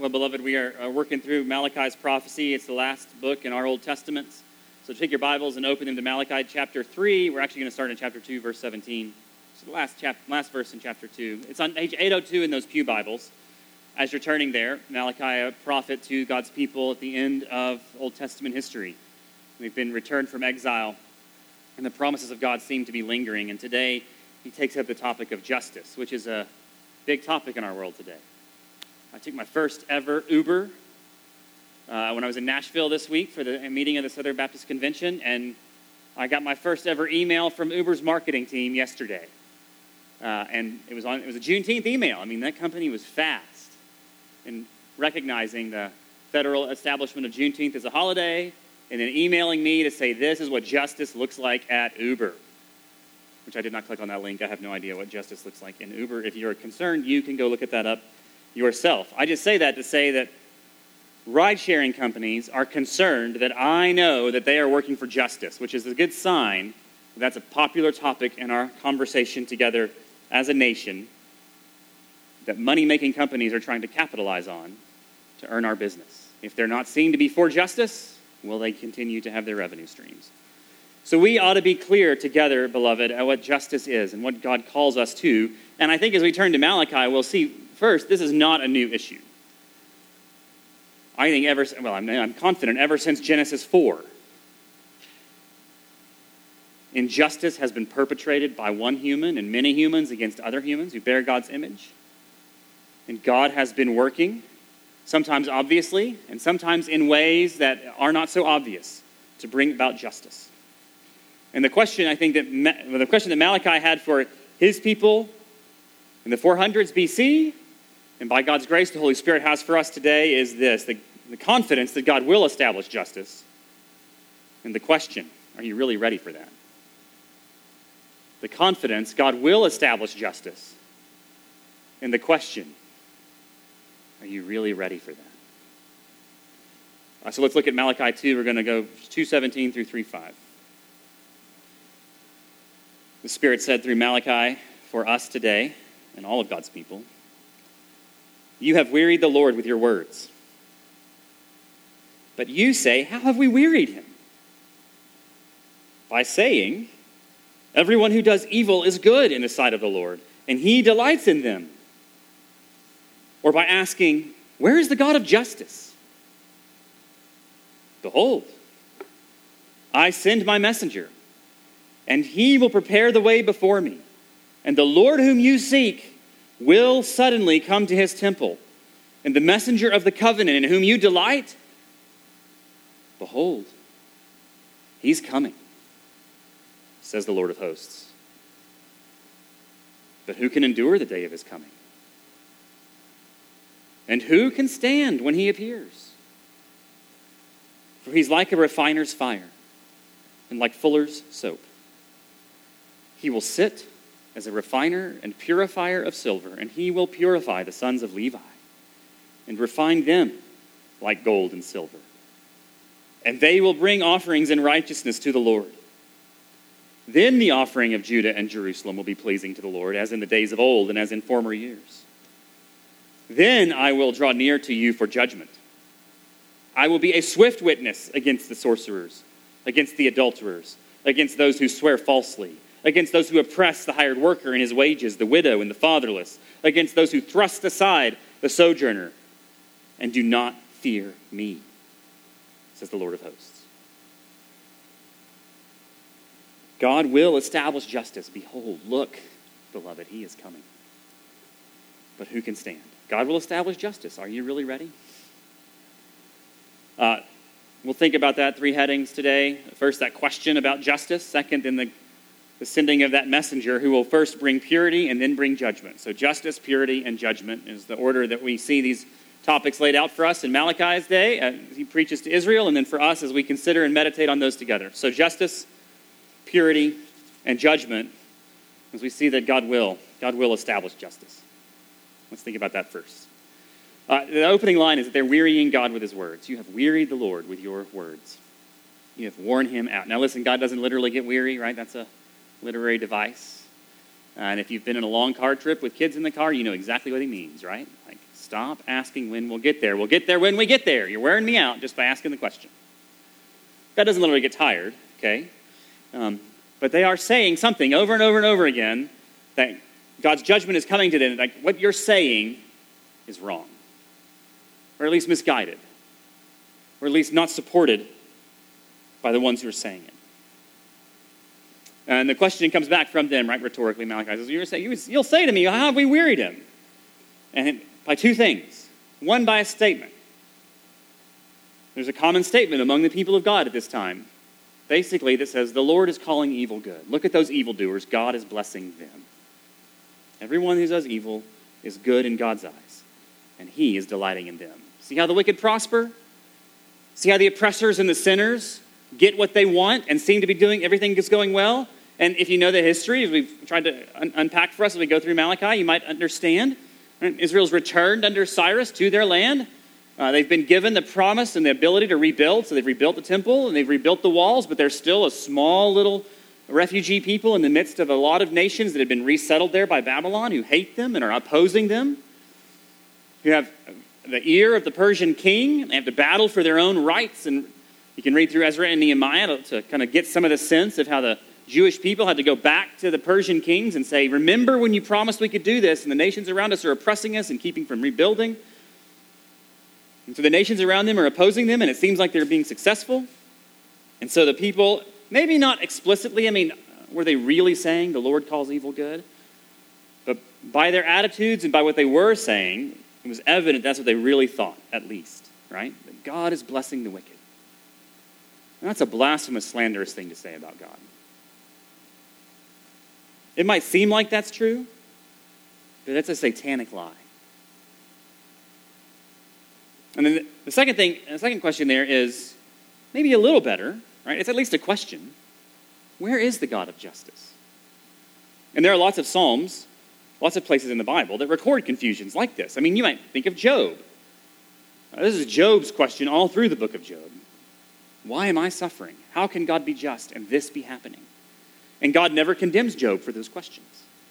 Well, beloved, we are working through Malachi's prophecy. It's the last book in our Old Testament. So take your Bibles and open them to Malachi chapter 3. We're actually going to start in chapter 2, verse 17. So the last verse in chapter 2. It's on page 802 in those pew Bibles. As you're turning there, Malachi, a prophet to God's people at the end of Old Testament history. We've been returned from exile, and the promises of God seem to be lingering. And today, he takes up the topic of justice, which is a big topic in our world today. I took my first ever Uber when I was in Nashville this week for the meeting of the Southern Baptist Convention, and I got my first ever email from Uber's marketing team yesterday. And it was a Juneteenth email. I mean, that company was fast in recognizing the federal establishment of Juneteenth as a holiday, and then emailing me to say, this is what justice looks like at Uber, which I did not click on that link. I have no idea what justice looks like in Uber. If you're concerned, you can go look at that up yourself. I just say that to say that ride-sharing companies are concerned that I know that they are working for justice, which is a good sign that that's a popular topic in our conversation together as a nation that money-making companies are trying to capitalize on to earn our business. If they're not seen to be for justice, will they continue to have their revenue streams? So we ought to be clear together, beloved, at what justice is and what God calls us to. And I think as we turn to Malachi, we'll see, first, this is not a new issue. I think I'm confident ever since Genesis 4, injustice has been perpetrated by one human and many humans against other humans who bear God's image. And God has been working, sometimes obviously, and sometimes in ways that are not so obvious, to bring about justice. And the question that Malachi had for his people in the 400s BC, and by God's grace the Holy Spirit has for us today, is this: the confidence that God will establish justice. And the question, are you really ready for that? The confidence God will establish justice. And the question, are you really ready for that? So let's look at Malachi 2. We're going to go 2:17 through 3:5. The Spirit said through Malachi for us today and all of God's people, you have wearied the Lord with your words. But you say, how have we wearied him? By saying, everyone who does evil is good in the sight of the Lord, and he delights in them. Or by asking, where is the God of justice? Behold, I send my messenger, and he will prepare the way before me. And the Lord whom you seek will suddenly come to his temple. And the messenger of the covenant in whom you delight, behold, he's coming, says the Lord of hosts. But who can endure the day of his coming? And who can stand when he appears? For he's like a refiner's fire and like fuller's soap. He will sit as a refiner and purifier of silver, and he will purify the sons of Levi and refine them like gold and silver. And they will bring offerings in righteousness to the Lord. Then the offering of Judah and Jerusalem will be pleasing to the Lord, as in the days of old and as in former years. Then I will draw near to you for judgment. I will be a swift witness against the sorcerers, against the adulterers, against those who swear falsely, against those who oppress the hired worker in his wages, the widow and the fatherless, against those who thrust aside the sojourner and do not fear me, says the Lord of hosts. God will establish justice. Behold, look, beloved, he is coming. But who can stand? God will establish justice. Are you really ready? We'll think about that, 3 headings today. First, that question about justice. Second, then the sending of that messenger who will first bring purity and then bring judgment. So justice, purity, and judgment is the order that we see these topics laid out for us in Malachi's day as he preaches to Israel, and then for us as we consider and meditate on those together. So justice, purity, and judgment, as we see that God will establish justice. Let's think about that first. The opening line is that they're wearying God with his words. You have wearied the Lord with your words. You have worn him out. Now listen, God doesn't literally get weary, right? That's a literary device. And if you've been in a long car trip with kids in the car, you know exactly what he means, right? Like, stop asking when we'll get there. We'll get there when we get there. You're wearing me out just by asking the question. God doesn't literally get tired, okay? But they are saying something over and over and over again that God's judgment is coming to them. Like, what you're saying is wrong. Or at least misguided. Or at least not supported by the ones who are saying it. And the question comes back from them, right, rhetorically. Malachi says, you'll say to me, how have we wearied him? And by two things. One, by a statement. There's a common statement among the people of God at this time, basically, that says, the Lord is calling evil good. Look at those evildoers. God is blessing them. Everyone who does evil is good in God's eyes, and he is delighting in them. See how the wicked prosper? See how the oppressors and the sinners get what they want and seem to be doing everything is going well? And if you know the history, as we've tried to unpack for us as we go through Malachi, you might understand. Israel's returned under Cyrus to their land. They've been given the promise and the ability to rebuild. So they've rebuilt the temple and they've rebuilt the walls, but they're still a small little refugee people in the midst of a lot of nations that have been resettled there by Babylon who hate them and are opposing them. You have the ear of the Persian king. They have to battle for their own rights. And you can read through Ezra and Nehemiah to kind of get some of the sense of how the Jewish people had to go back to the Persian kings and say, remember when you promised we could do this, and the nations around us are oppressing us and keeping from rebuilding. And so the nations around them are opposing them, and it seems like they're being successful. And so the people, maybe not explicitly, were they really saying the Lord calls evil good? But by their attitudes and by what they were saying, it was evident that's what they really thought, at least, right? That God is blessing the wicked. And that's a blasphemous, slanderous thing to say about God. It might seem like that's true, but that's a satanic lie. And then the second question there is maybe a little better, right? It's at least a question. Where is the God of justice? And there are lots of Psalms, lots of places in the Bible that record confusions like this. You might think of Job. This is Job's question all through the book of Job. Why am I suffering? How can God be just and this be happening? And God never condemns Job for those questions.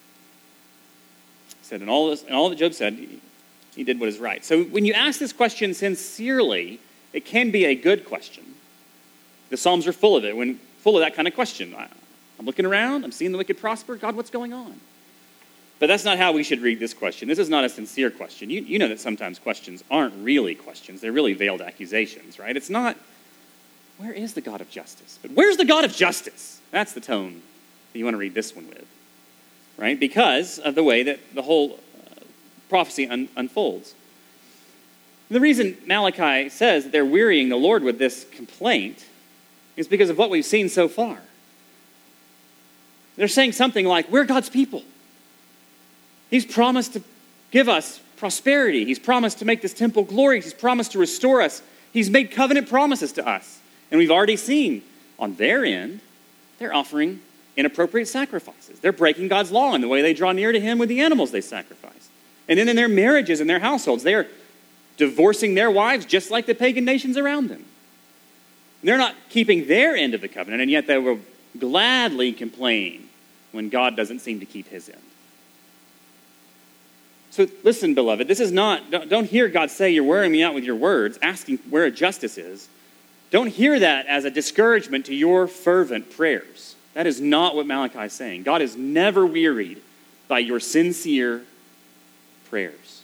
He said, in all that Job said, he did what is right. So when you ask this question sincerely, it can be a good question. The Psalms are full of it, full of that kind of question. I'm looking around, I'm seeing the wicked prosper. God, what's going on? But that's not how we should read this question. This is not a sincere question. You know that sometimes questions aren't really questions. They're really veiled accusations, right? It's not, where is the God of justice? But where's the God of justice? That's the tone that you want to read this one with, right? Because of the way that the whole prophecy unfolds. The reason Malachi says that they're wearying the Lord with this complaint is because of what we've seen so far. They're saying something like, we're God's people. He's promised to give us prosperity. He's promised to make this temple glorious. He's promised to restore us. He's made covenant promises to us. And we've already seen on their end, they're offering inappropriate sacrifices. They're breaking God's law in the way they draw near to him with the animals they sacrifice. And then in their marriages and their households, they're divorcing their wives just like the pagan nations around them. They're not keeping their end of the covenant, and yet they will gladly complain when God doesn't seem to keep his end. So listen, beloved, this is not, don't hear God say, you're wearing me out with your words, asking where justice is. Don't hear that as a discouragement to your fervent prayers. That is not what Malachi is saying. God is never wearied by your sincere prayers.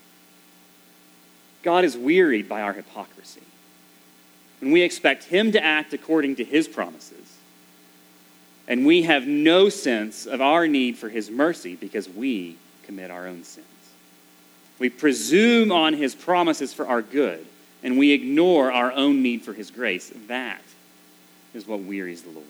God is wearied by our hypocrisy. When we expect him to act according to his promises, and we have no sense of our need for his mercy because we commit our own sins. We presume on his promises for our good, and we ignore our own need for his grace. That is what wearies the Lord.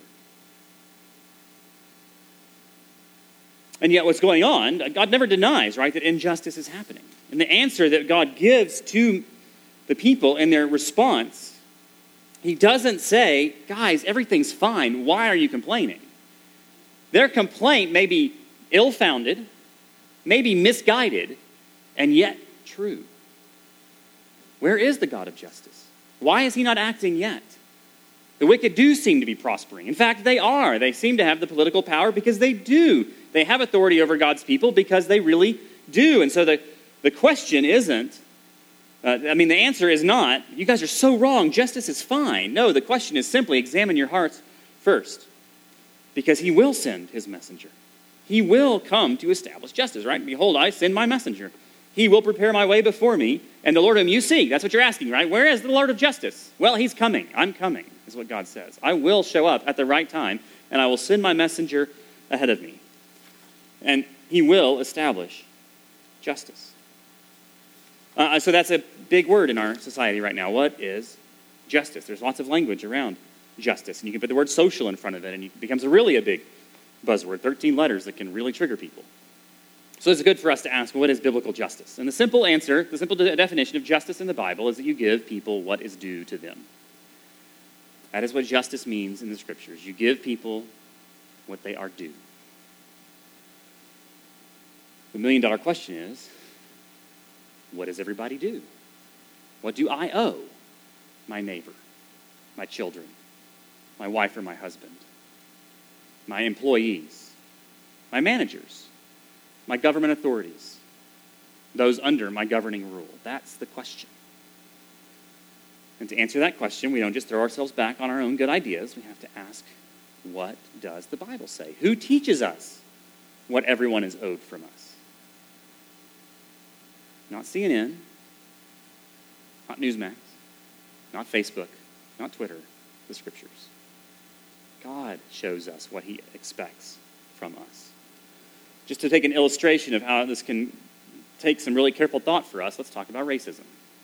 And yet what's going on, God never denies, right, that injustice is happening. And the answer that God gives to the people in their response, he doesn't say, guys, everything's fine. Why are you complaining? Their complaint may be ill-founded, may be misguided, and yet true. Where is the God of justice? Why is he not acting yet? The wicked do seem to be prospering. In fact, they are. They seem to have the political power because they do They have authority over God's people because they really do. And so the question isn't, the answer is not, you guys are so wrong, justice is fine. No, the question is simply examine your hearts first, because he will send his messenger. He will come to establish justice, right? Behold, I send my messenger. He will prepare my way before me, and the Lord whom you seek. That's what you're asking, right? Where is the Lord of justice? Well, he's coming. I'm coming, is what God says. I will show up at the right time, and I will send my messenger ahead of me. And he will establish justice. So that's a big word in our society right now. What is justice? There's lots of language around justice, and you can put the word social in front of it, and it becomes really a big buzzword, 13 letters that can really trigger people. So it's good for us to ask, what is biblical justice? And the simple answer, the simple definition of justice in the Bible is that you give people what is due to them. That is what justice means in the Scriptures. You give people what they are due. The million-dollar question is, what does everybody do? What do I owe my neighbor, my children, my wife or my husband, my employees, my managers, my government authorities, those under my governing rule? That's the question. And to answer that question, we don't just throw ourselves back on our own good ideas. We have to ask, what does the Bible say? Who teaches us what everyone is owed from us? Not CNN, not Newsmax, not Facebook, not Twitter, the Scriptures. God shows us what he expects from us. Just to take an illustration of how this can take some really careful thought for us, let's talk about racism.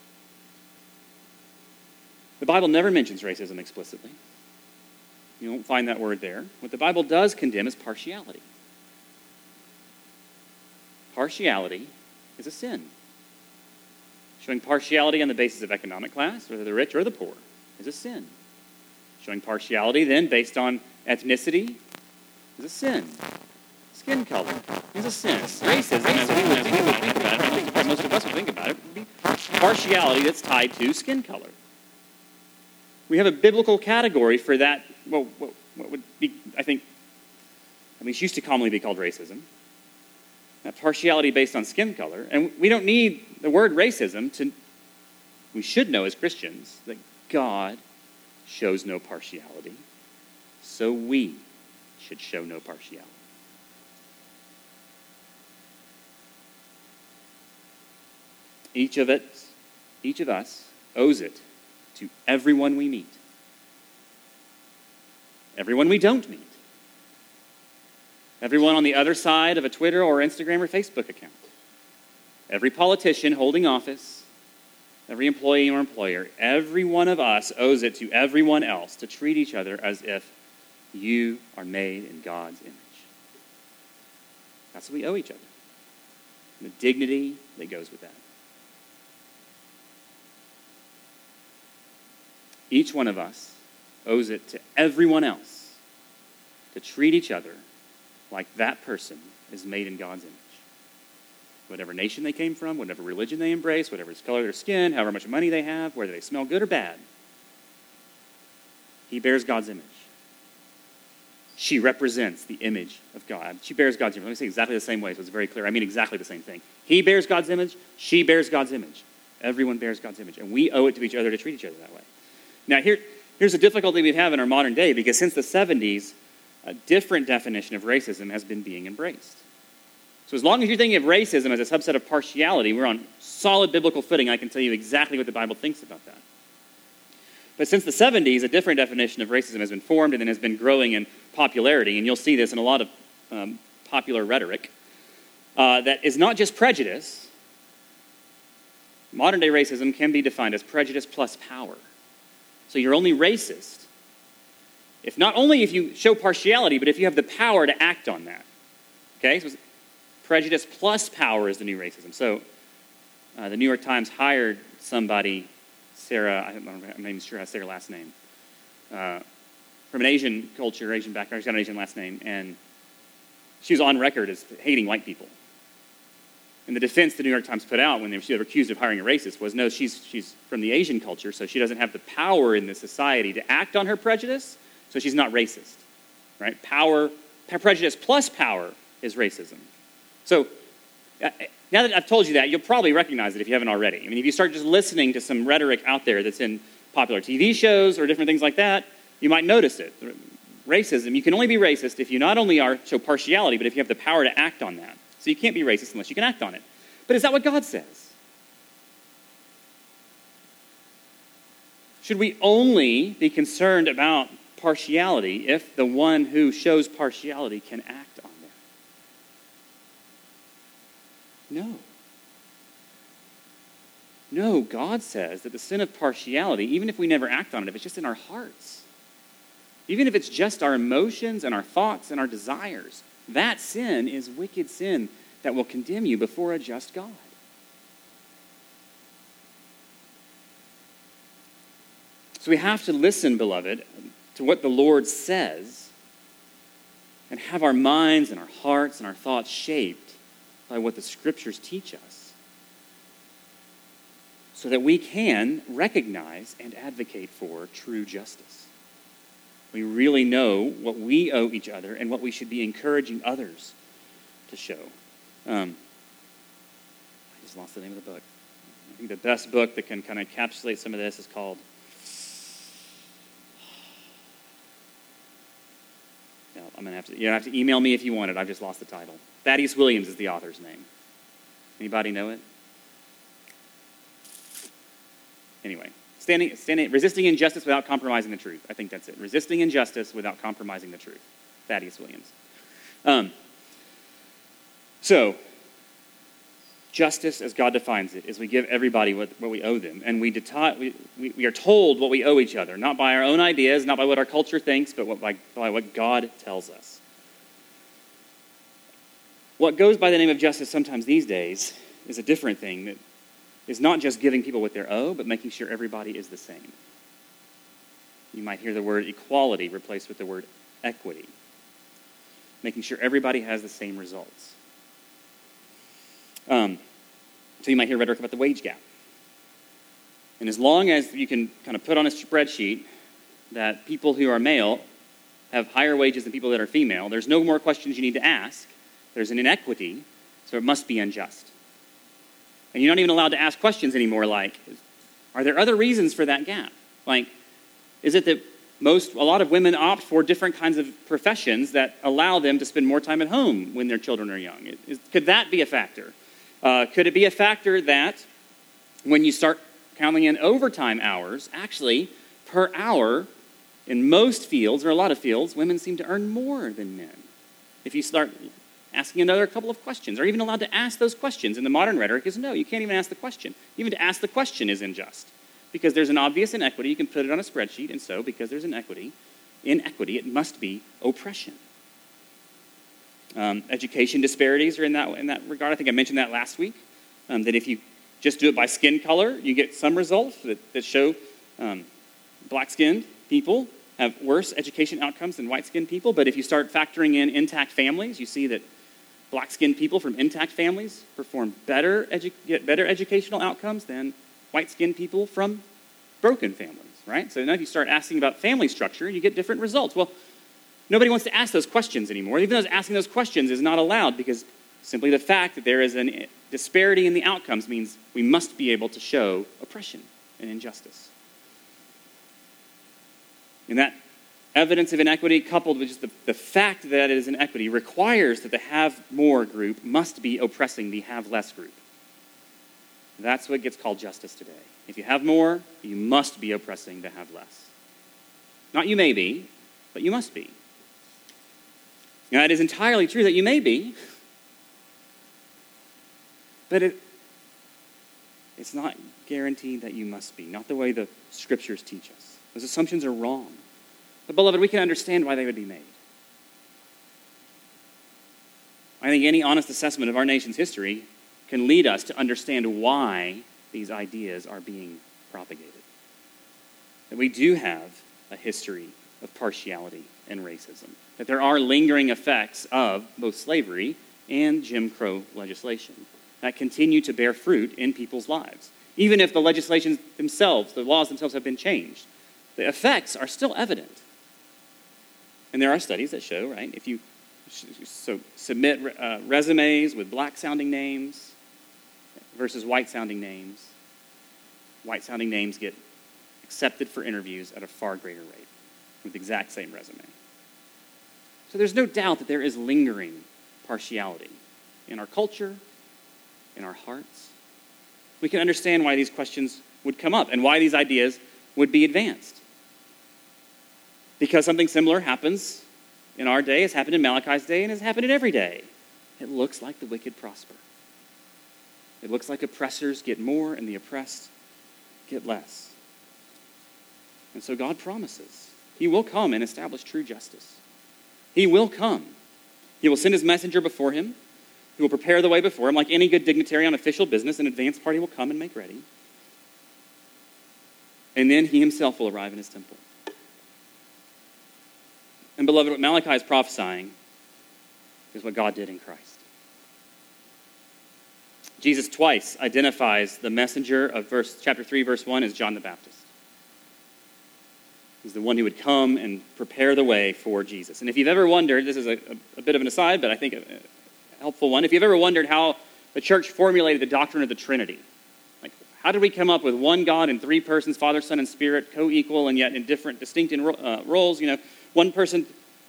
The Bible never mentions racism explicitly. You won't find that word there. What the Bible does condemn is partiality. Partiality is a sin. Showing partiality on the basis of economic class, whether the rich or the poor, is a sin. Showing partiality then based on ethnicity is a sin. Skin color is a sin. Racism, as we would think about it, I think most of us would think about it, would be partiality that's tied to skin color. We have a biblical category for that, what would be, I think, at least used to commonly be called racism. That partiality based on skin color. And we don't need the word racism to, we should know as Christians that God shows no partiality. So we should show no partiality. Each of us owes it to everyone we meet. Everyone we don't meet. Everyone on the other side of a Twitter or Instagram or Facebook account. Every politician holding office, every employee or employer, every one of us owes it to everyone else to treat each other as if you are made in God's image. That's what we owe each other. And the dignity that goes with that. Each one of us owes it to everyone else to treat each other like that person is made in God's image. Whatever nation they came from, whatever religion they embrace, whatever color of their skin, however much money they have, whether they smell good or bad, he bears God's image. She represents the image of God. She bears God's image. Let me say exactly the same way so it's very clear. I mean exactly the same thing. He bears God's image. She bears God's image. Everyone bears God's image. And we owe it to each other to treat each other that way. Now, here's a difficulty we have in our modern day, because since the 70s, a different definition of racism has been being embraced. So as long as you're thinking of racism as a subset of partiality, we're on solid biblical footing. I can tell you exactly what the Bible thinks about that. But since the 70s, a different definition of racism has been formed and then has been growing in popularity, and you'll see this in a lot of popular rhetoric, that is not just prejudice. Modern-day racism can be defined as prejudice plus power. So you're only racist if not only if you show partiality, but if you have the power to act on that. Okay? So prejudice plus power is the new racism. So the New York Times hired somebody, Sarah, I'm not even sure how to say her last name, from an Asian culture, Asian background. She's got an Asian last name, and she was on record as hating white people. And the defense the New York Times put out when she was accused of hiring a racist was, no, she's from the Asian culture, so she doesn't have the power in this society to act on her prejudice, so she's not racist. Right? Prejudice plus power is racism. So now that I've told you that, you'll probably recognize it if you haven't already. I mean, if you start just listening to some rhetoric out there that's in popular TV shows or different things like that, you might notice it. Racism, you can only be racist if you not only show partiality, but if you have the power to act on that. So you can't be racist unless you can act on it. But is that what God says? Should we only be concerned about partiality if the one who shows partiality can act on that? No. No, God says that the sin of partiality, even if we never act on it, if it's just in our hearts, even if it's just our emotions and our thoughts and our desires, that sin is wicked sin that will condemn you before a just God. So we have to listen, beloved, to what the Lord says and have our minds and our hearts and our thoughts shaped by what the Scriptures teach us so that we can recognize and advocate for true justice. We really know what we owe each other and what we should be encouraging others to show. I just lost the name of the book. I think the best book that can kind of encapsulate some of this is called... No, I'm gonna have to. You have to email me if you want it. I've just lost the title. Thaddeus Williams is the author's name. Anybody know it? Anyway, resisting injustice without compromising the truth. I think that's it. Resisting injustice without compromising the truth. Thaddeus Williams. So, justice, as God defines it, is we give everybody what we owe them. And we are told what we owe each other, not by our own ideas, not by what our culture thinks, but by what God tells us. What goes by the name of justice sometimes these days is a different thing that is not just giving people what they're owed, but making sure everybody is the same. You might hear the word equality replaced with the word equity. Making sure everybody has the same results. So you might hear rhetoric about the wage gap. And as long as you can kind of put on a spreadsheet that people who are male have higher wages than people that are female, there's no more questions you need to ask. There's an inequity, so it must be unjust. And you're not even allowed to ask questions anymore like, are there other reasons for that gap? Like, is it that a lot of women opt for different kinds of professions that allow them to spend more time at home when their children are young? Could that be a factor? Could it be a factor that when you start counting in overtime hours, actually, per hour, in most fields, or a lot of fields, women seem to earn more than men? If you start asking another couple of questions, or even allowed to ask those questions, and the modern rhetoric is no, you can't even ask the question. Even to ask the question is unjust. Because there's an obvious inequity, you can put it on a spreadsheet, and so, because there's inequity, it must be oppression. Education disparities are in that regard. I think I mentioned that last week, that if you just do it by skin color, you get some results that show black-skinned people have worse education outcomes than white-skinned people, but if you start factoring in intact families, you see that black-skinned people from intact families get better educational outcomes than white-skinned people from broken families, right? So now if you start asking about family structure, you get different results. Well, nobody wants to ask those questions anymore. Even though asking those questions is not allowed because simply the fact that there is a disparity in the outcomes means we must be able to show oppression and injustice. And that evidence of inequity coupled with just the fact that it is inequity requires that the have-more group must be oppressing the have-less group. That's what gets called justice today. If you have more, you must be oppressing the have-less. Not you may be, but you must be. Now, it is entirely true that you may be, but it's not guaranteed that you must be, not the way the Scriptures teach us. Those assumptions are wrong. But, beloved, we can understand why they would be made. I think any honest assessment of our nation's history can lead us to understand why these ideas are being propagated. That we do have a history of partiality and racism. That there are lingering effects of both slavery and Jim Crow legislation that continue to bear fruit in people's lives. Even if the legislations themselves, the laws themselves have been changed, the effects are still evident. And there are studies that show, right, if you So submit resumes with black-sounding names versus white-sounding names. White-sounding names get accepted for interviews at a far greater rate with the exact same resume. So there's no doubt that there is lingering partiality in our culture, in our hearts. We can understand why these questions would come up and why these ideas would be advanced. Because something similar happens in our day, has happened in Malachi's day, and has happened in every day. It looks like the wicked prosper. It looks like oppressors get more and the oppressed get less. And so God promises he will come and establish true justice. He will come. He will send his messenger before him. He will prepare the way before him. Like any good dignitary on official business, an advance party will come and make ready. And then he himself will arrive in his temple. And beloved, what Malachi is prophesying is what God did in Christ. Jesus twice identifies the messenger of chapter 3, verse 1 as John the Baptist. He's the one who would come and prepare the way for Jesus. And if you've ever wondered, this is a bit of an aside, but I think a helpful one. If you've ever wondered how the church formulated the doctrine of the Trinity, like how did we come up with one God in three persons, Father, Son, and Spirit, co-equal and yet in different, distinct roles, one person,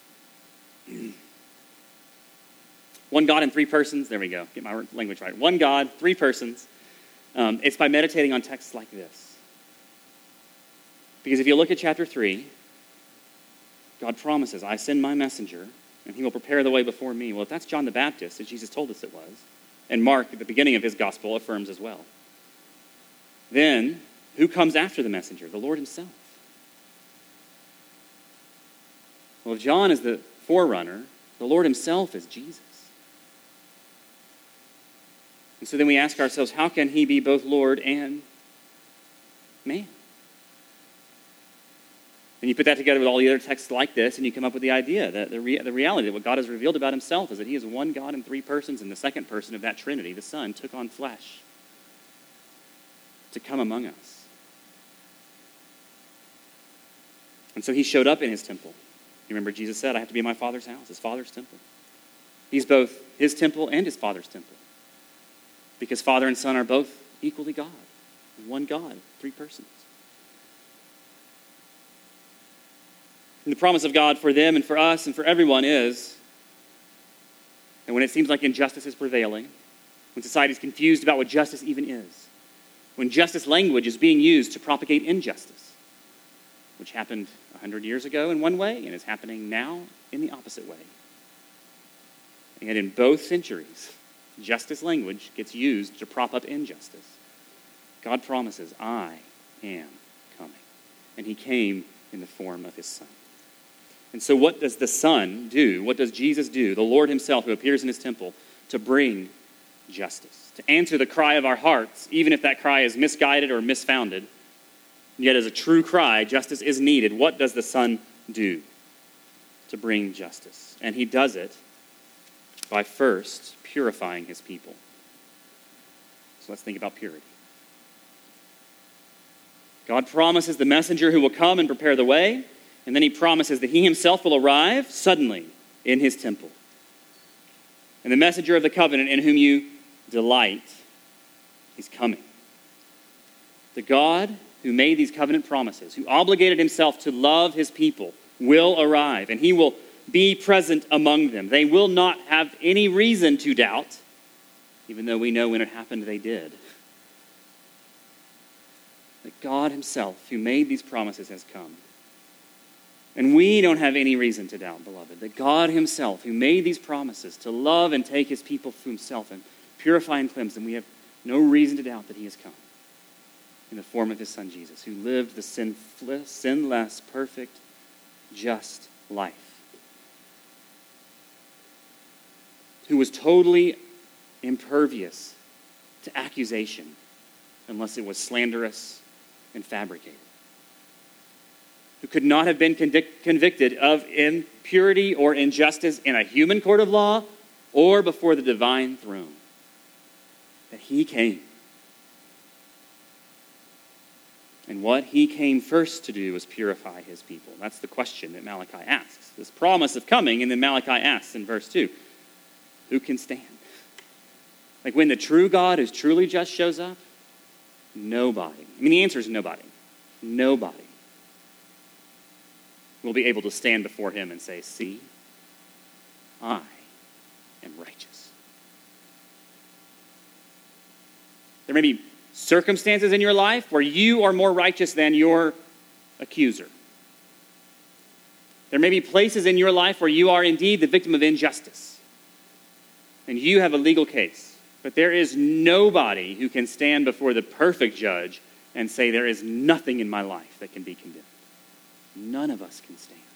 one God in three persons. There we go. Get my language right. One God, three persons. It's by meditating on texts like this. Because if you look at chapter 3, God promises, I send my messenger, and he will prepare the way before me. Well, if that's John the Baptist, as Jesus told us it was, and Mark, at the beginning of his gospel, affirms as well, then who comes after the messenger? The Lord himself. Well, if John is the forerunner, the Lord himself is Jesus. And so then we ask ourselves, how can he be both Lord and man? And you put that together with all the other texts like this, and you come up with the idea that the reality that what God has revealed about himself is that he is one God in three persons, and the second person of that Trinity, the Son, took on flesh to come among us. And so he showed up in his temple. You remember Jesus said, I have to be in my Father's house, his Father's temple. He's both his temple and his Father's temple. Because Father and Son are both equally God. One God, three persons. And the promise of God for them and for us and for everyone is that when it seems like injustice is prevailing, when society is confused about what justice even is, when justice language is being used to propagate injustice, which happened 100 years ago in one way and is happening now in the opposite way. And in both centuries, justice language gets used to prop up injustice. God promises, I am coming. And he came in the form of his Son. And so what does the Son do? What does Jesus do, the Lord himself who appears in his temple, to bring justice, to answer the cry of our hearts, even if that cry is misguided or misfounded? Yet as a true cry, justice is needed. What does the Son do to bring justice? And he does it by first purifying his people. So let's think about purity. God promises the messenger who will come and prepare the way, and then he promises that he himself will arrive suddenly in his temple. And the messenger of the covenant in whom you delight, he's coming. The God who made these covenant promises, who obligated himself to love his people, will arrive, and he will be present among them. They will not have any reason to doubt, even though we know when it happened they did. That God himself, who made these promises, has come. And we don't have any reason to doubt, beloved, that God himself, who made these promises to love and take his people to himself and purify and cleanse them, we have no reason to doubt that he has come in the form of his Son Jesus, who lived the sinless, perfect, just life, who was totally impervious to accusation unless it was slanderous and fabricated, who could not have been convicted of impurity or injustice in a human court of law or before the divine throne. That he came. And what he came first to do was purify his people. That's the question that Malachi asks. This promise of coming, and then Malachi asks in verse 2, who can stand? Like when the true God who's truly just shows up, nobody. I mean, the answer is nobody. Nobody will be able to stand before him and say, see, I am righteous. There may be circumstances in your life where you are more righteous than your accuser. There may be places in your life where you are indeed the victim of injustice, and you have a legal case. But there is nobody who can stand before the perfect judge and say, there is nothing in my life that can be condemned. None of us can stand.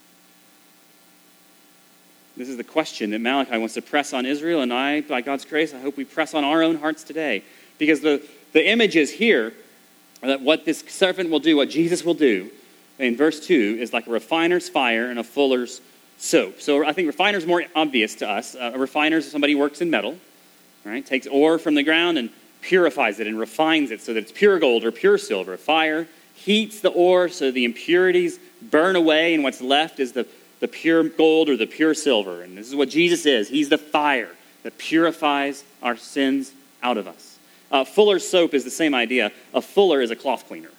This is the question that Malachi wants to press on Israel, and I, by God's grace, I hope we press on our own hearts today. Because the image is here that what this servant will do, what Jesus will do, in verse 2, is like a refiner's fire and a fuller's soap. So I think refiner's more obvious to us. A refiner is somebody who works in metal, right? Takes ore from the ground and purifies it and refines it so that it's pure gold or pure silver. A fire heats the ore so the impurities burn away, and what's left is the pure gold or the pure silver. And this is what Jesus is. He's the fire that purifies our sins out of us. Fuller's soap is the same idea. A fuller is a cloth cleaner.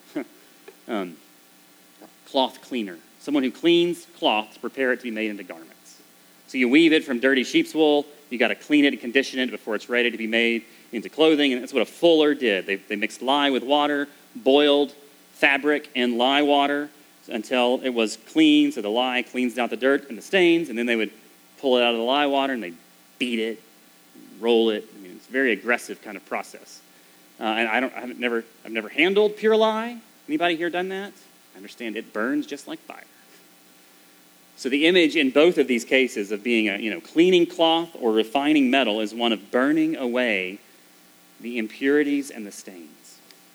Cloth cleaner. Someone who cleans cloth to prepare it to be made into garments. So you weave it from dirty sheep's wool. You got to clean it and condition it before it's ready to be made into clothing. And that's what a fuller did. They mixed lye with water, boiled fabric in lye water until it was clean. So the lye cleans out the dirt and the stains. And then they would pull it out of the lye water and they beat it, roll it. I mean, it's a very aggressive kind of process. And I've never handled pure lye. Anybody here done that? I understand it burns just like fire. So the image in both of these cases of being cleaning cloth or refining metal is one of burning away the impurities and the stains.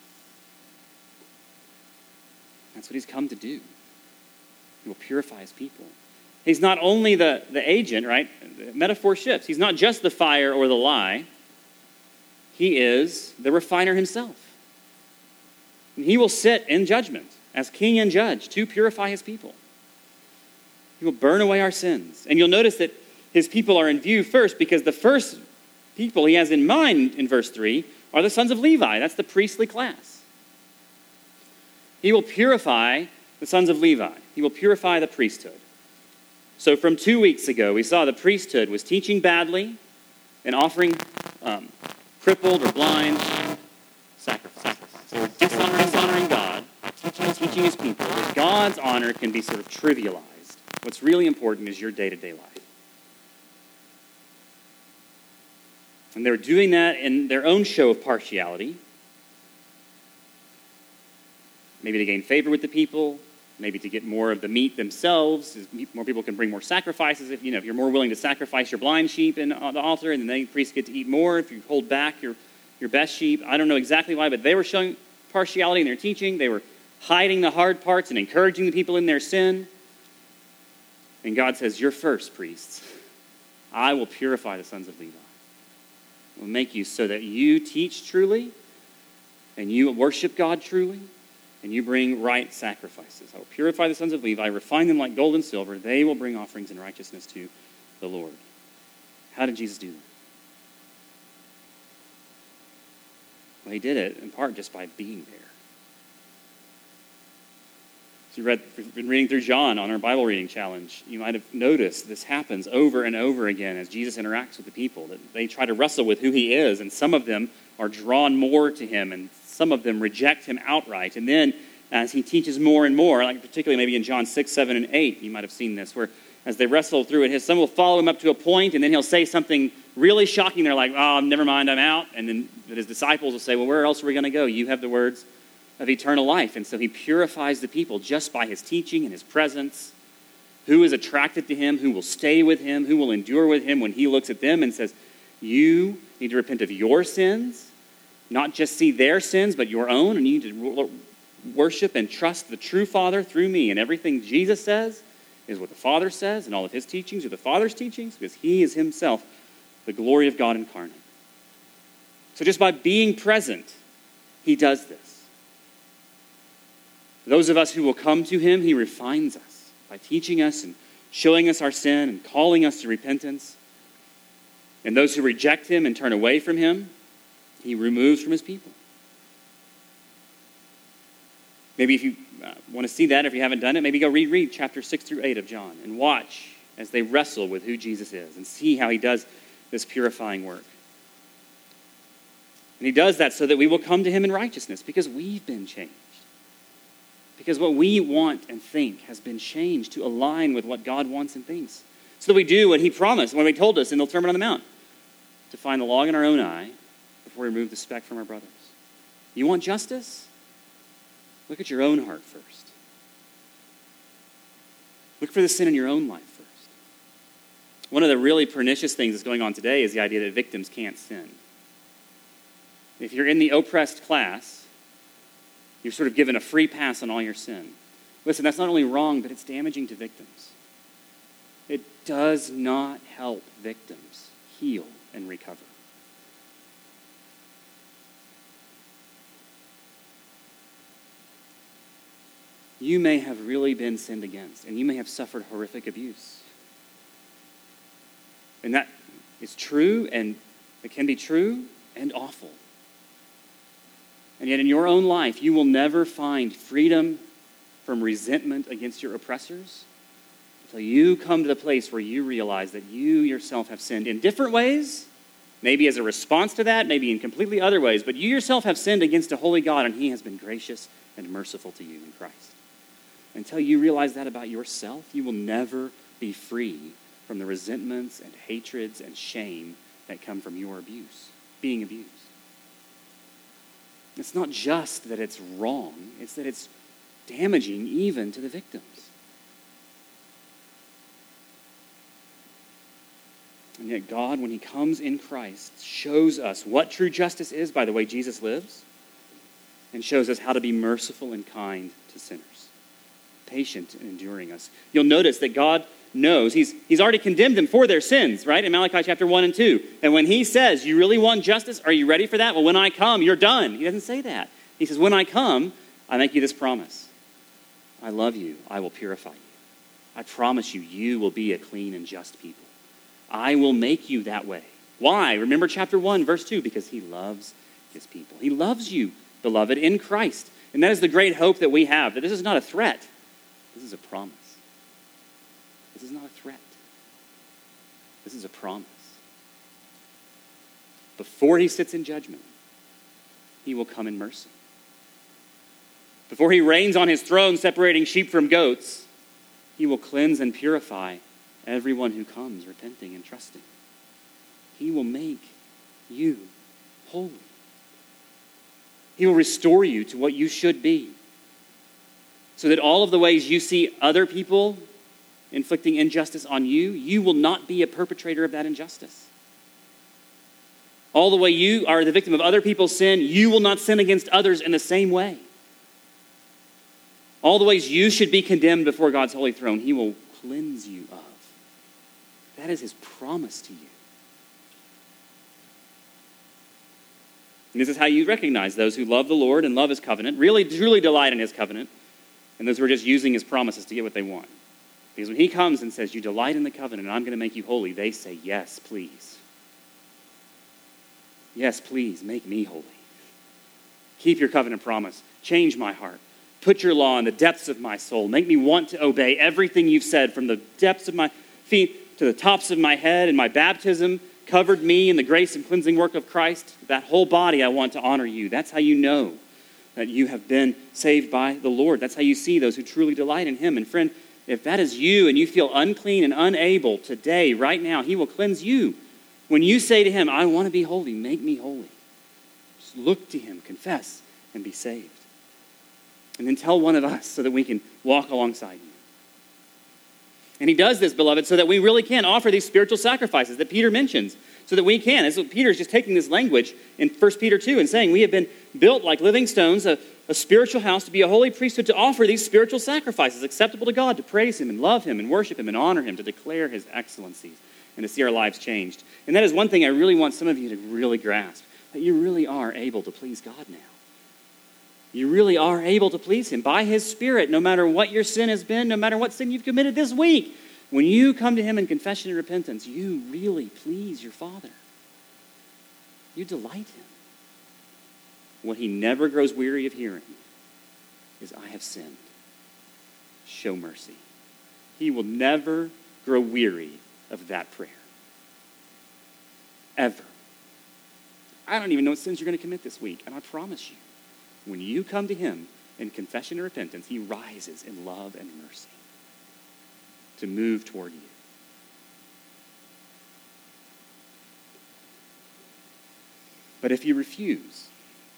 That's what he's come to do. He will purify his people. He's not only the agent, right? The metaphor shifts. He's not just the fire or the lye. He is the refiner himself. And he will sit in judgment as king and judge to purify his people. He will burn away our sins. And you'll notice that his people are in view first because the first people he has in mind in verse 3 are the sons of Levi. That's the priestly class. He will purify the sons of Levi. He will purify the priesthood. So from 2 weeks ago, we saw the priesthood was teaching badly and offering crippled or blind sacrifices. So we're dishonoring God, teaching his people that God's honor can be sort of trivialized. What's really important is your day-to-day life. And they're doing that in their own show of partiality. Maybe to gain favor with the people, maybe to get more of the meat themselves. More people can bring more sacrifices. If you're more willing to sacrifice your blind sheep on the altar, and then the priests get to eat more. If you hold back your best sheep, I don't know exactly why, but they were showing partiality in their teaching. They were hiding the hard parts and encouraging the people in their sin. And God says, "You're first, priests. I will purify the sons of Levi. I will make you so that you teach truly, and you worship God truly, and you bring right sacrifices. I will purify the sons of Levi, refine them like gold and silver. They will bring offerings in righteousness to the Lord." How did Jesus do that? Well, he did it in part just by being there. So we've been reading through John on our Bible reading challenge. You might have noticed this happens over and over again as Jesus interacts with the people. That they try to wrestle with who he is, and some of them are drawn more to him, and some of them reject him outright. And then as he teaches more and more, like particularly maybe in John 6, 7, and 8, you might have seen this, where as they wrestle through it, some will follow him up to a point, and then he'll say something really shocking. They're like, "Oh, never mind, I'm out." And then his disciples will say, "Well, where else are we going to go? You have the words of eternal life." And so he purifies the people just by his teaching and his presence. Who is attracted to him, who will stay with him, who will endure with him when he looks at them and says, "You need to repent of your sins, not just see their sins, but your own, and you need to worship and trust the true Father through me." And everything Jesus says is what the Father says, and all of his teachings are the Father's teachings, because he is himself the glory of God incarnate. So just by being present, he does this. Those of us who will come to him, he refines us by teaching us and showing us our sin and calling us to repentance. And those who reject him and turn away from him, he removes from his people. Maybe if you want to see that, if you haven't done it, maybe go reread chapters 6 through 8 of John and watch as they wrestle with who Jesus is and see how he does this purifying work. And he does that so that we will come to him in righteousness because we've been changed. Because what we want and think has been changed to align with what God wants and thinks. So that we do what he promised, what he told us in the Sermon on the Mount, to find the log in our own eye before we remove the speck from our brothers. You want justice? Look at your own heart first. Look for the sin in your own life first. One of the really pernicious things that's going on today is the idea that victims can't sin. If you're in the oppressed class, you're sort of given a free pass on all your sin. Listen, that's not only wrong, but it's damaging to victims. It does not help victims heal and recover. You may have really been sinned against, and you may have suffered horrific abuse. And that is true, and it can be true and awful. And yet in your own life, you will never find freedom from resentment against your oppressors until you come to the place where you realize that you yourself have sinned in different ways, maybe as a response to that, maybe in completely other ways, but you yourself have sinned against a holy God, and he has been gracious and merciful to you in Christ. Until you realize that about yourself, you will never be free from the resentments and hatreds and shame that come from your abuse, being abused. It's not just that it's wrong, it's that it's damaging even to the victims. And yet God, when he comes in Christ, shows us what true justice is by the way Jesus lives, and shows us how to be merciful and kind to sinners, patient and enduring us. You'll notice that God knows, he's already condemned them for their sins, right? In Malachi chapter 1 and 2. And when he says, you really want justice? Are you ready for that? Well, when I come, you're done. He doesn't say that. He says, when I come, I make you this promise. I love you. I will purify you. I promise you, you will be a clean and just people. I will make you that way. Why? Remember chapter 1, verse 2, because he loves his people. He loves you, beloved, in Christ. And that is the great hope that we have, that this is not a threat. This is a promise. This is not a threat. This is a promise. Before he sits in judgment, he will come in mercy. Before he reigns on his throne, separating sheep from goats, he will cleanse and purify everyone who comes repenting and trusting. He will make you holy. He will restore you to what you should be, so that all of the ways you see other people inflicting injustice on you, you will not be a perpetrator of that injustice. All the way you are the victim of other people's sin, you will not sin against others in the same way. All the ways you should be condemned before God's holy throne, he will cleanse you of. That is his promise to you. And this is how you recognize those who love the Lord and love his covenant, really truly delight in his covenant, and those who are just using his promises to get what they want. Because when he comes and says, you delight in the covenant and I'm going to make you holy, they say, yes, please. Yes, please, make me holy. Keep your covenant promise. Change my heart. Put your law in the depths of my soul. Make me want to obey everything you've said from the depths of my feet to the tops of my head. And my baptism covered me in the grace and cleansing work of Christ. That whole body I want to honor you. That's how you know that you have been saved by the Lord. That's how you see those who truly delight in him. And friend, if that is you and you feel unclean and unable today, right now, he will cleanse you. When you say to him, I want to be holy, make me holy. Just look to him, confess, and be saved. And then tell one of us so that we can walk alongside you. And he does this, beloved, so that we really can offer these spiritual sacrifices that Peter mentions, so that we can. And so Peter's just taking this language in 1 Peter 2 and saying we have been built like living stones, a spiritual house, to be a holy priesthood, to offer these spiritual sacrifices acceptable to God, to praise him and love him and worship him and honor him, to declare his excellencies and to see our lives changed. And that is one thing I really want some of you to really grasp, that you really are able to please God now. You really are able to please him by his Spirit, no matter what your sin has been, no matter what sin you've committed this week. When you come to him in confession and repentance, you really please your Father. You delight him. What he never grows weary of hearing is, I have sinned. Show mercy. He will never grow weary of that prayer. Ever. I don't even know what sins you're going to commit this week, and I promise you, when you come to him in confession and repentance, he rises in love and mercy to move toward you. But if you refuse,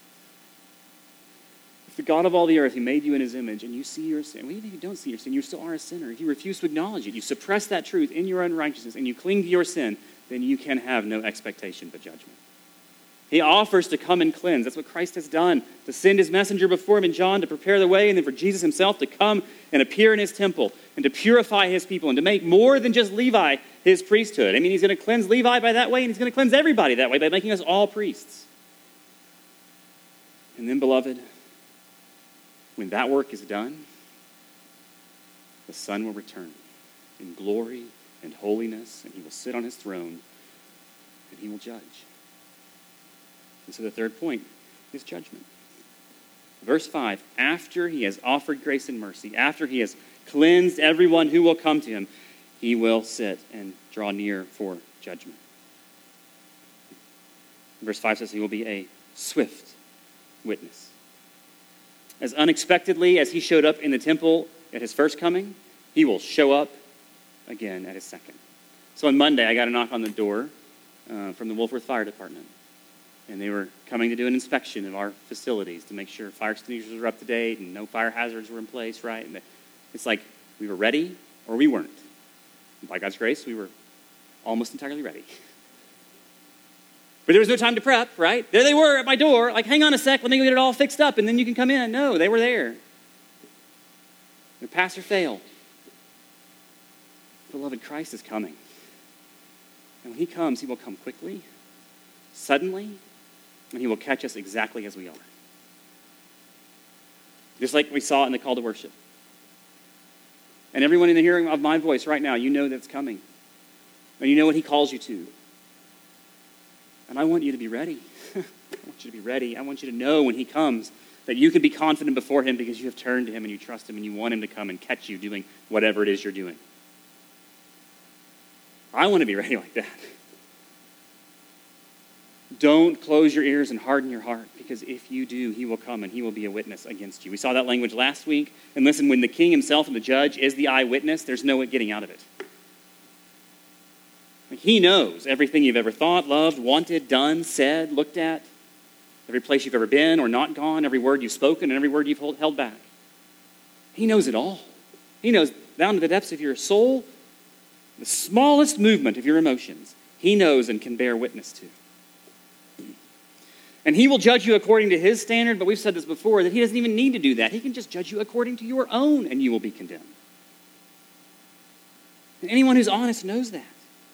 if the God of all the earth who made you in his image and you see your sin, well, even if you don't see your sin, you still are a sinner. If you refuse to acknowledge it, you suppress that truth in your unrighteousness, and you cling to your sin, then you can have no expectation but judgment. He offers to come and cleanse. That's what Christ has done, to send his messenger before him in John to prepare the way, and then for Jesus himself to come and appear in his temple and to purify his people and to make more than just Levi his priesthood. I mean, he's going to cleanse Levi by that way, and he's going to cleanse everybody that way by making us all priests. And then, beloved, when that work is done, the Son will return in glory and holiness, and he will sit on his throne, and he will judge. And so the third point is judgment. Verse 5, after he has offered grace and mercy, after he has cleansed everyone who will come to him, he will sit and draw near for judgment. Verse 5 says he will be a swift witness. As unexpectedly as he showed up in the temple at his first coming, he will show up again at his second. So on Monday, I got a knock on the door from the Wolfworth Fire Department. And they were coming to do an inspection of our facilities to make sure fire extinguishers were up to date and no fire hazards were in place, right? And it's like we were ready or we weren't. And by God's grace, we were almost entirely ready. But there was no time to prep, right? There they were at my door, like, hang on a sec, let me get it all fixed up and then you can come in. No, they were there. Their pass or fail. Beloved, Christ is coming. And when he comes, he will come quickly, suddenly, and he will catch us exactly as we are. Just like we saw in the call to worship. And everyone in the hearing of my voice right now, you know that's coming. And you know what he calls you to. And I want you to be ready. I want you to be ready. I want you to know when he comes that you can be confident before him because you have turned to him and you trust him and you want him to come and catch you doing whatever it is you're doing. I want to be ready like that. Don't close your ears and harden your heart, because if you do, he will come and he will be a witness against you. We saw that language last week. And listen, when the king himself and the judge is the eyewitness, there's no getting out of it. He knows everything you've ever thought, loved, wanted, done, said, looked at, every place you've ever been or not gone, every word you've spoken and every word you've held back. He knows it all. He knows down to the depths of your soul, the smallest movement of your emotions. He knows and can bear witness to. And he will judge you according to his standard, but we've said this before, that he doesn't even need to do that. He can just judge you according to your own, and you will be condemned. And anyone who's honest knows that.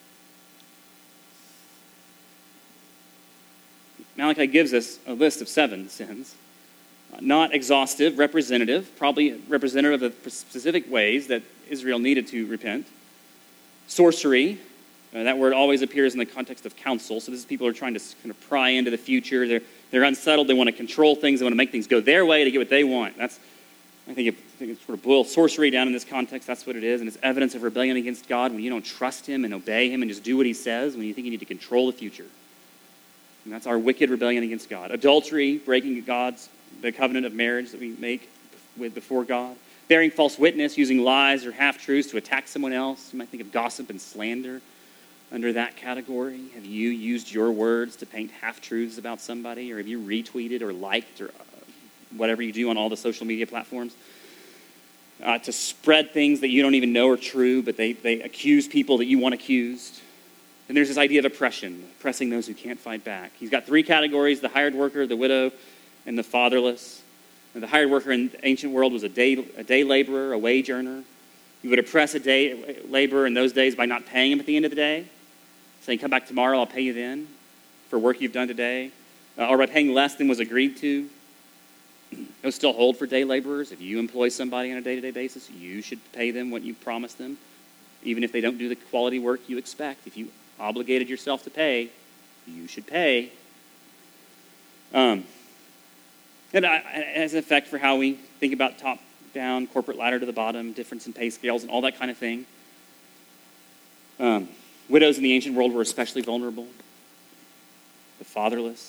Malachi gives us a list of 7 sins. Not exhaustive, representative, probably representative of the specific ways that Israel needed to repent. Sorcery. That word always appears in the context of counsel. So this is people who are trying to kind of pry into the future. They're unsettled. They want to control things. They want to make things go their way to get what they want. I think it sort of boils sorcery down in this context. That's what it is. And it's evidence of rebellion against God when you don't trust him and obey him and just do what he says, when you think you need to control the future. And that's our wicked rebellion against God. Adultery, breaking the covenant of marriage that we make before God. Bearing false witness, using lies or half-truths to attack someone else. You might think of gossip and slander under that category. Have you used your words to paint half-truths about somebody? Or have you retweeted or liked or whatever you do on all the social media platforms to spread things that you don't even know are true, but they accuse people that you want accused? And there's this idea of oppression, oppressing those who can't fight back. He's got 3 categories: the hired worker, the widow, and the fatherless. And the hired worker in the ancient world was a day laborer, a wage earner. You would oppress a day laborer in those days by not paying him at the end of the day, saying, come back tomorrow, I'll pay you then for work you've done today, or by paying less than was agreed to. Those still hold for day laborers. If you employ somebody on a day-to-day basis, you should pay them what you promised them, even if they don't do the quality work you expect. If you obligated yourself to pay, you should pay. And it has an effect for how we think about top-down, corporate ladder to the bottom, difference in pay scales, and all that kind of thing. Widows in the ancient world were especially vulnerable. The fatherless.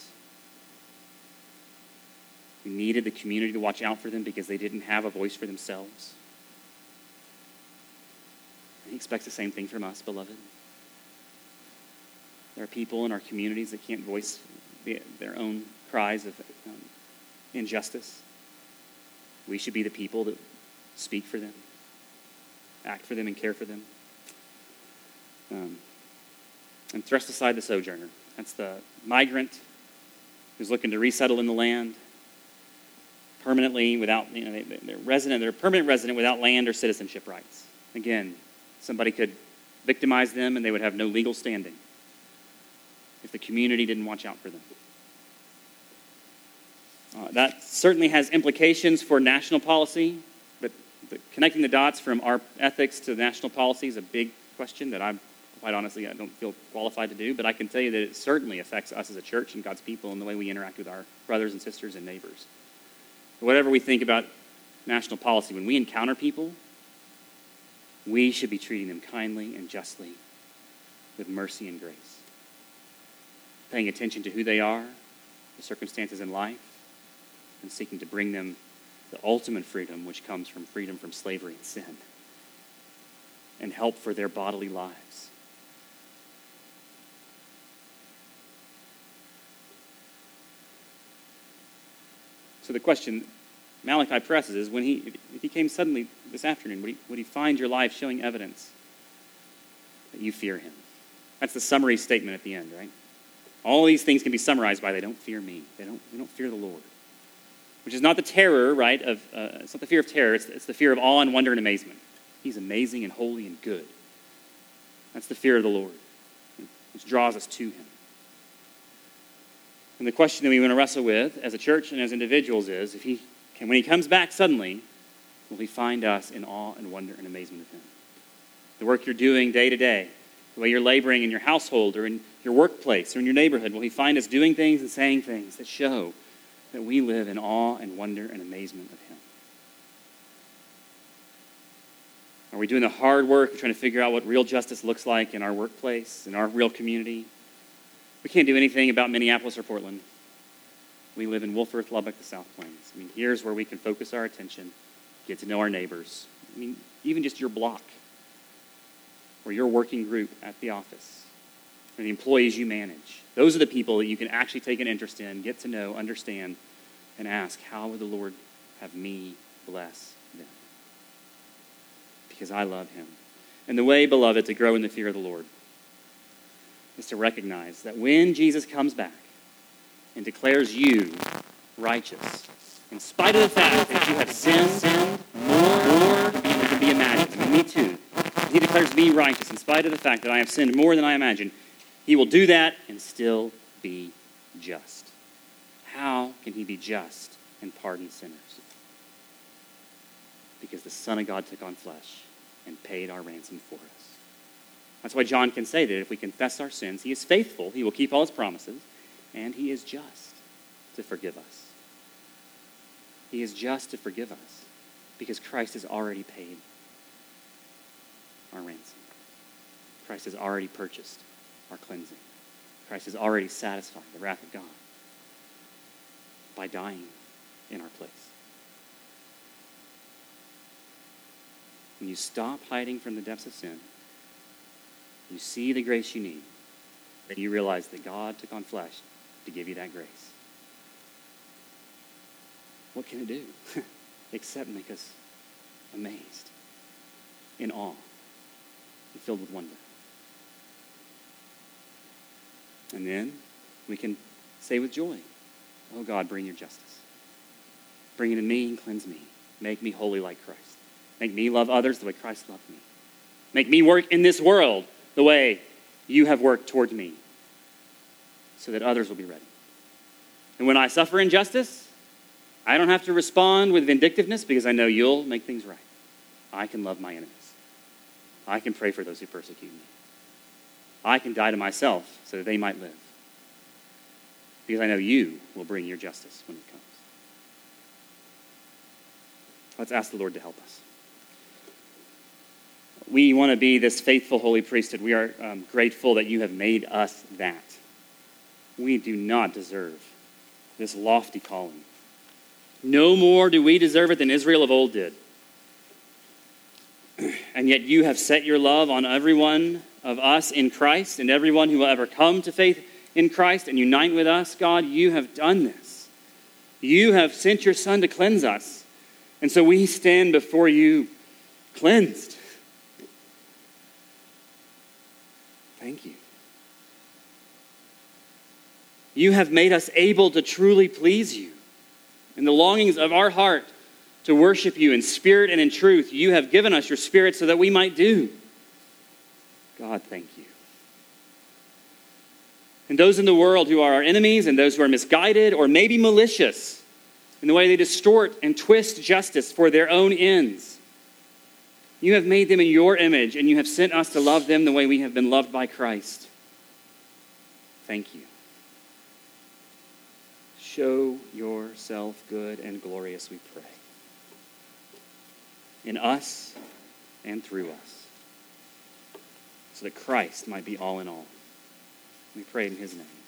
We needed the community to watch out for them because they didn't have a voice for themselves. And he expects the same thing from us, beloved. There are people in our communities that can't voice their own cries of injustice. We should be the people that speak for them, act for them, and care for them. And thrust aside the sojourner. That's the migrant who's looking to resettle in the land permanently without, they're a permanent resident without land or citizenship rights. Again, somebody could victimize them and they would have no legal standing if the community didn't watch out for them. That certainly has implications for national policy, but connecting the dots from our ethics to national policy is a big question that quite honestly, I don't feel qualified to do, but I can tell you that it certainly affects us as a church and God's people and the way we interact with our brothers and sisters and neighbors. Whatever we think about national policy, when we encounter people, we should be treating them kindly and justly with mercy and grace. Paying attention to who they are, the circumstances in life, and seeking to bring them the ultimate freedom, which comes from freedom from slavery and sin, and help for their bodily lives. So the question Malachi presses is, if he came suddenly this afternoon, would he find your life showing evidence that you fear him? That's the summary statement at the end, right? All these things can be summarized by, they don't fear me. They don't fear the Lord. Which is not the terror, right? It's not the fear of terror. It's the fear of awe and wonder and amazement. He's amazing and holy and good. That's the fear of the Lord, which draws us to him. And the question that we want to wrestle with as a church and as individuals is, when he comes back suddenly, will he find us in awe and wonder and amazement of him? The work you're doing day to day, the way you're laboring in your household or in your workplace or in your neighborhood, will he find us doing things and saying things that show that we live in awe and wonder and amazement of him? Are we doing the hard work of trying to figure out what real justice looks like in our workplace, in our real community? We can't do anything about Minneapolis or Portland. We live in Wolfforth, Lubbock, the South Plains. Here's where we can focus our attention, get to know our neighbors. Even just your block or your working group at the office or the employees you manage. Those are the people that you can actually take an interest in, get to know, understand, and ask, how would the Lord have me bless them? Because I love him. And the way, beloved, to grow in the fear of the Lord is to recognize that when Jesus comes back and declares you righteous, in spite of the fact that you have sinned more than can be imagined, me too, he declares me righteous in spite of the fact that I have sinned more than I imagined, he will do that and still be just. How can he be just and pardon sinners? Because the Son of God took on flesh and paid our ransom for us. That's why John can say that if we confess our sins, he is faithful, he will keep all his promises, and he is just to forgive us. He is just to forgive us because Christ has already paid our ransom. Christ has already purchased our cleansing. Christ has already satisfied the wrath of God by dying in our place. When you stop hiding from the depths of sin, you see the grace you need, that you realize that God took on flesh to give you that grace. What can it do? Except make us amazed, in awe, and filled with wonder. And then we can say with joy, oh God, bring your justice. Bring it in me and cleanse me. Make me holy like Christ. Make me love others the way Christ loved me. Make me work in this world the way you have worked toward me, so that others will be ready. And when I suffer injustice, I don't have to respond with vindictiveness because I know you'll make things right. I can love my enemies. I can pray for those who persecute me. I can die to myself so that they might live. Because I know you will bring your justice when it comes. Let's ask the Lord to help us. We want to be this faithful holy priesthood. We are grateful that you have made us that. We do not deserve this lofty calling. No more do we deserve it than Israel of old did. And yet you have set your love on everyone of us in Christ, and everyone who will ever come to faith in Christ and unite with us. God, you have done this. You have sent your Son to cleanse us. And so we stand before you cleansed. Thank you. You have made us able to truly please you. And the longings of our heart to worship you in spirit and in truth, you have given us your Spirit so that we might do. God, thank you. And those in the world who are our enemies and those who are misguided or maybe malicious in the way they distort and twist justice for their own ends, you have made them in your image and you have sent us to love them the way we have been loved by Christ. Thank you. Show yourself good and glorious, we pray, in us and through us, so that Christ might be all in all. We pray in his name.